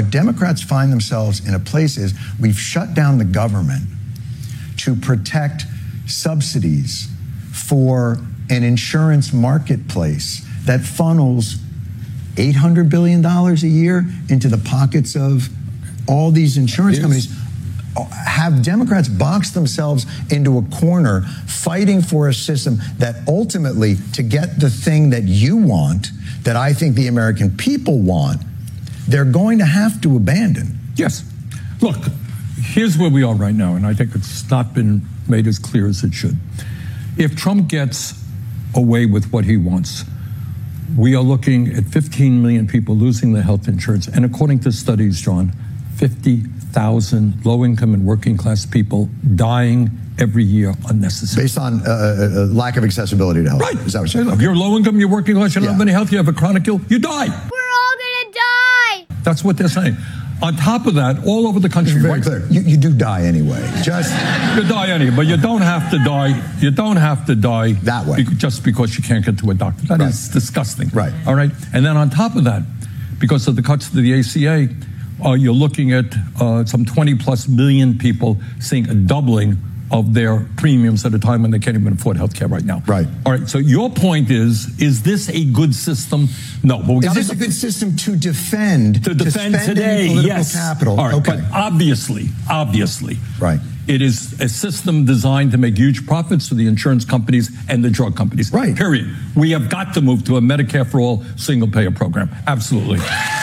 Democrats find themselves in a place is we've shut down the government to protect subsidies for an insurance marketplace that funnels $800 billion a year into the pockets of all these insurance companies. Have Democrats box themselves into a corner fighting for a system that ultimately, to get the thing that you want, that I think the American people want, they're going to have to abandon? Yes. Look, here's where we are right now, and I think it's not been made as clear as it should. If Trump gets away with what he wants, we are looking at 15 million people losing their health insurance. And according to studies, John, 50,000 low-income and working-class people dying every year unnecessarily. Based on lack of accessibility to health. Right. Is that what you're saying? If you're low-income, you're working-class, you don't have any health, you have a chronic ill, you die. We're all going to die. That's what they're saying. On top of that, all over the country. Very clear. You do die anyway. You die anyway, but you don't have to die. You don't have to die that way just because you can't get to a doctor. That is disgusting. Right. All right. And then on top of that, because of the cuts to the ACA, you're looking at some 20 plus million people seeing a doubling of their premiums at a time when they can't even afford health care right now. Right. All right. So your point is this a good system? No. But is this a good system to defend? To defend today, political yes. capital. All right. Okay. But obviously, right. It is a system designed to make huge profits for the insurance companies and the drug companies. Right. Period. We have got to move to a Medicare for all single payer program. Absolutely.